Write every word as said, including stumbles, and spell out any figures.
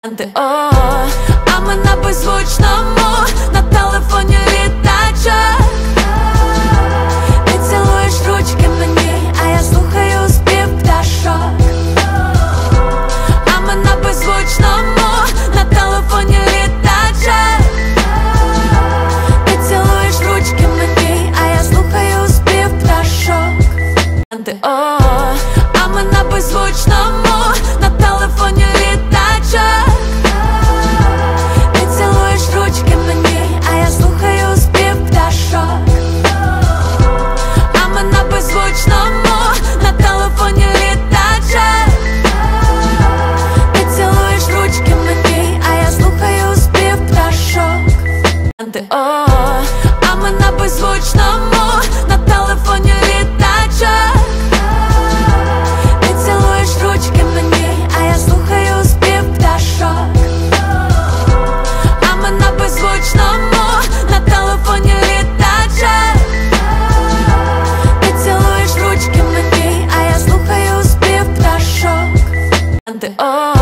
О, а ми на беззвучному, на телефоні літачок. Ти цілуєш ручки мені, а я слухаю спів пташок. А ми на беззвучному, на телефоні літачок. Ти цілуєш ручки мені, а я слухаю спів пташок. О, а ми на беззвучному, на телефоні літачок. Ти цілуєш ручки мені, а я слухаю спів пташок. А ми на беззвучному, на телефоні літачок. Ти цілуєш ручки мені, а я слухаю спів пташок. О, а ми на беззвучному, на телефоні літачок. Ти цілуєш ручки мені, а я слухаю спів пташок. А ми на беззвучному, на телефоні літачок. Ти цілуєш ручки мені, а я слухаю спів пташок. О,